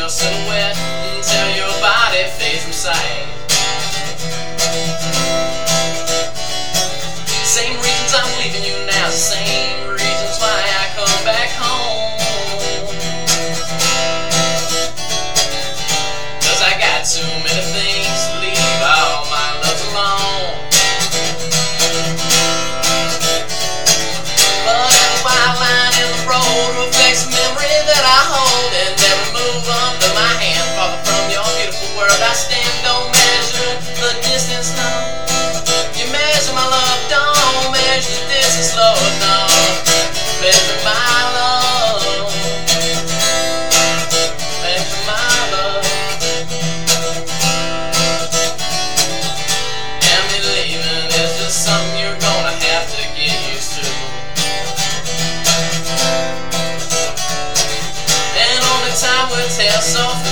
your silhouette until your body fades from sight. Same reasons I'm leaving you now, the same reasons why I come back home. 'Cause I got too many things to leave all my loves alone. But every wild line in the road reflects a memory that I hold, and every move under my hand, far from your beautiful world I stand. Don't measure the distance, no. You measure my love, don't measure the distance, Lord, no. Measure my love, measure my love. And me leaving is just something you're gonna have to get used to. And only time will tell, so